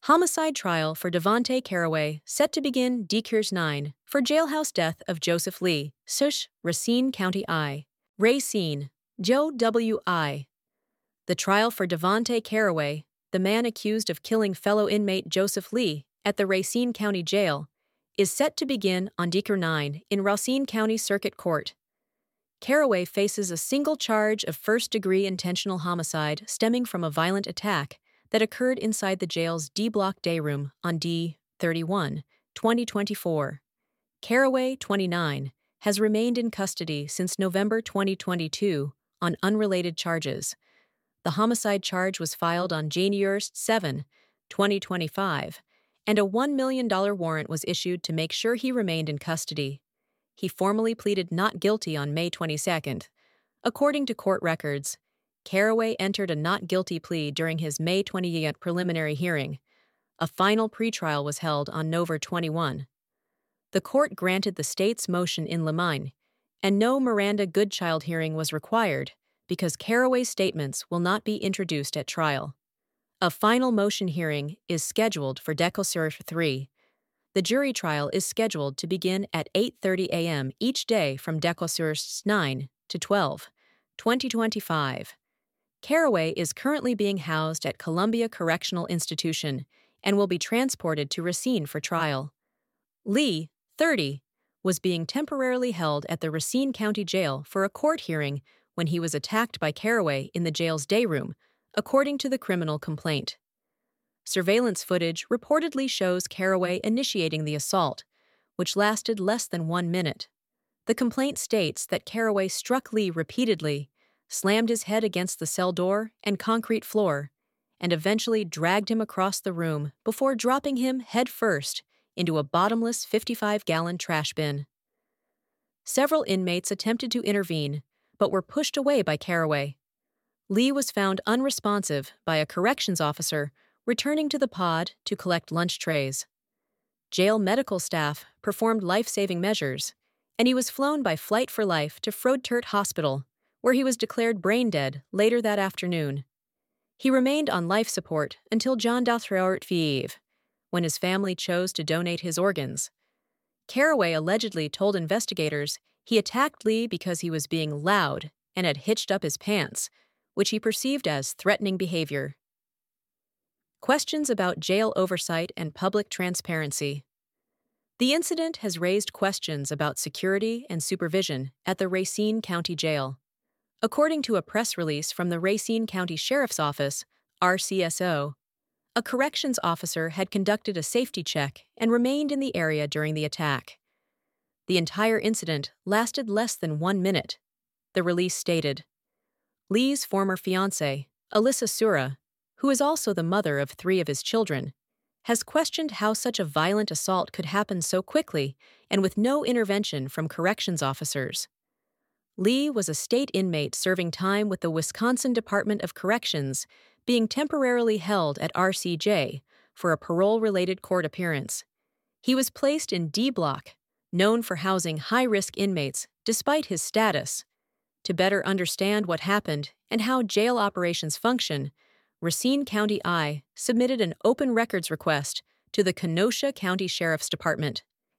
Homicide trial for Devontae Caraway set to begin Decures 9 for jailhouse death of Joseph Lee, Sush, Racine County I. Racine, Joe W.I. The trial for Devontae Caraway, the man accused of killing fellow inmate Joseph Lee at the Racine County Jail, is set to begin on Decures 9 in Racine County Circuit Court. Caraway faces a single charge of first-degree intentional homicide stemming from a violent attack that occurred inside the jail's D-Block day room on D-31, 2024. Caraway, 29, has remained in custody since November 2022 on unrelated charges. The homicide charge was filed on January 7, 2025, and a $1 million warrant was issued to make sure he remained in custody. He formally pleaded not guilty on May 22. According to court records, Caraway entered a not guilty plea during his May 20th preliminary hearing. A final pretrial was held on November 21. The court granted the state's motion in limine, and no Miranda Goodchild hearing was required because Caraway's statements will not be introduced at trial. A final motion hearing is scheduled for Decures 3. The jury trial is scheduled to begin at 8:30 a.m. each day from Decures 9 to 12, 2025. Caraway is currently being housed at Columbia Correctional Institution and will be transported to Racine for trial. Lee, 30, was being temporarily held at the Racine County Jail for a court hearing when he was attacked by Caraway in the jail's day room, according to the criminal complaint. Surveillance footage reportedly shows Caraway initiating the assault, which lasted less than 1 minute. The complaint states that Caraway struck Lee repeatedly, slammed his head against the cell door and concrete floor, and eventually dragged him across the room before dropping him head first into a bottomless 55-gallon trash bin. Several inmates attempted to intervene, but were pushed away by Caraway. Lee was found unresponsive by a corrections officer returning to the pod to collect lunch trays. Jail medical staff performed life-saving measures, and he was flown by Flight for Life to Froedtert Hospital, where he was declared brain-dead later that afternoon. He remained on life support until John Vive, when his family chose to donate his organs. Caraway allegedly told investigators he attacked Lee because he was being loud and had hitched up his pants, which he perceived as threatening behavior. Questions about jail oversight and public transparency. The incident has raised questions about security and supervision at the Racine County Jail. According to a press release from the Racine County Sheriff's Office, RCSO, a corrections officer had conducted a safety check and remained in the area during the attack. The entire incident lasted less than 1 minute, the release stated. Lee's former fiancée, Alyssa Sura, who is also the mother of 3 of his children, has questioned how such a violent assault could happen so quickly and with no intervention from corrections officers. Lee was a state inmate serving time with the Wisconsin Department of Corrections, being temporarily held at RCJ for a parole-related court appearance. He was placed in D-Block, known for housing high-risk inmates despite his status. To better understand what happened and how jail operations function, Racine County I submitted an open records request to the Kenosha County Sheriff's Department,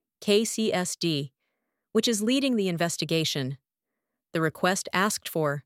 KCSD, which is leading the investigation. The request asked for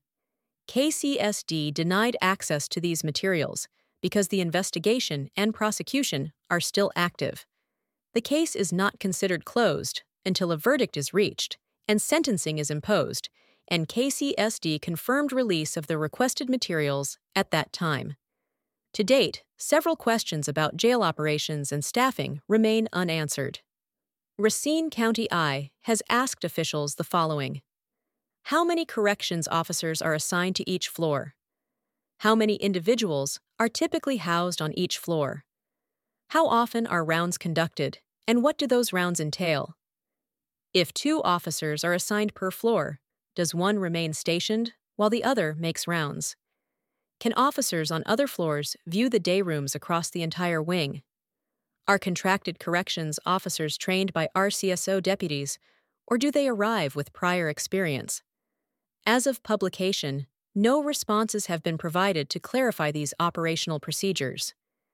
KCSD denied access to these materials because the investigation and prosecution are still active. The case is not considered closed until a verdict is reached and sentencing is imposed, and KCSD confirmed release of the requested materials at that time. To date, several questions about jail operations and staffing remain unanswered. Racine County I has asked officials the following. How many corrections officers are assigned to each floor? How many individuals are typically housed on each floor? How often are rounds conducted, and what do those rounds entail? If 2 officers are assigned per floor, does one remain stationed while the other makes rounds? Can officers on other floors view the day rooms across the entire wing? Are contracted corrections officers trained by RCSO deputies, or do they arrive with prior experience? As of publication, no responses have been provided to clarify these operational procedures.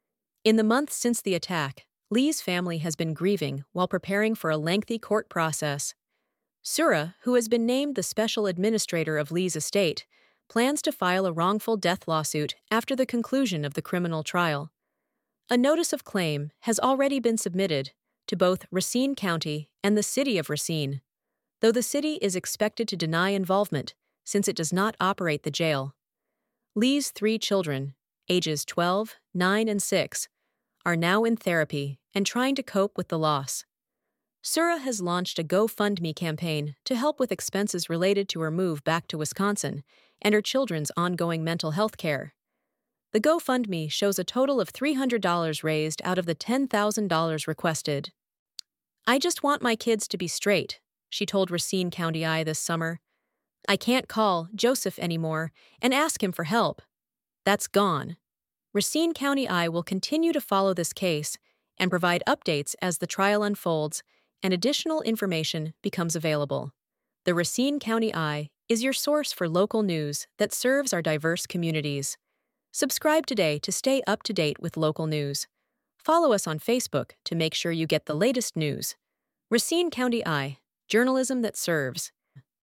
In the months since the attack, Lee's family has been grieving while preparing for a lengthy court process. Sura, who has been named the special administrator of Lee's estate, plans to file a wrongful death lawsuit after the conclusion of the criminal trial. A notice of claim has already been submitted to both Racine County and the city of Racine, though the city is expected to deny involvement since it does not operate the jail. Lee's 3 children, ages 12, 9, and 6, are now in therapy and trying to cope with the loss. Sura has launched a GoFundMe campaign to help with expenses related to her move back to Wisconsin and her children's ongoing mental health care. The GoFundMe shows a total of $300 raised out of the $10,000 requested. "I just want my kids to be straight," she told Racine County Eye this summer. "I can't call Joseph anymore and ask him for help. That's gone." Racine County Eye will continue to follow this case and provide updates as the trial unfolds and additional information becomes available. The Racine County Eye is your source for local news that serves our diverse communities. Subscribe today to stay up to date with local news. Follow us on Facebook to make sure you get the latest news. Racine County Eye, journalism that serves.